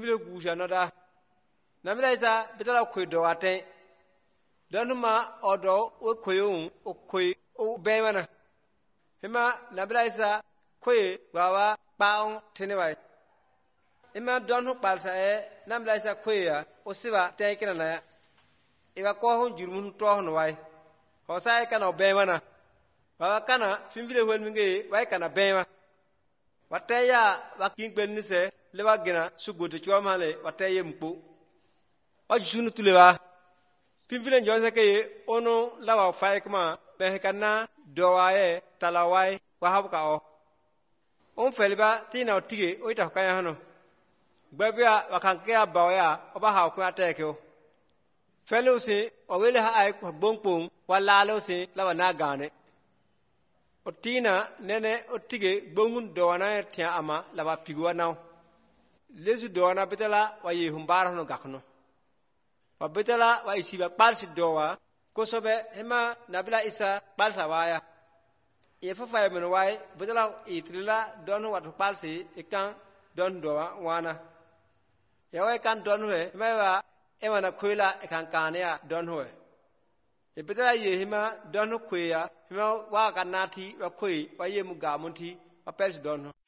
Fimvile Gushanada Namilasa Bitala Quido Ate Donuma Odo Okoyum Okoi O Bemana Hima Nabilasa Kwe Wawa Baon Tenewai Ima Donu Palsa Namilasa Quea Osiva taken an Eva Kohon Jurun Tohonwai Hosai can obemana Wakana Fimvile Wilmingi Waikana Bema Wataya Waking Benise Levagina Sugu to Chomale Wataya Mpu Ojunu Tuleva Fimvile Joseke Ono Lava Faikma Behekana Doae Talawai Wahabkao Feliba Tina Tige Oita Kayano Babia Wakankea Bawaya Obaha Kuatekio Fellowsi Owele Ha Bongpung Walalosi Lavanagane Otina Nene Otige Bongun Doana Tia Ama Lava Pigua now Lesu Doana Betela Waye Humbara no Gakno Wabetela Waisiba Palsi Doa Kosobe Hema Nabila Isa Balsawaya If a fireman why Betela Itrilla don't know what to palsi it can don't doa wana Yawa can don't we Meva Emana Quilla Ekankania don't we A better Yehima don't queer, Hima Wakanati, Wakui, Wayemugamunti, a pest don't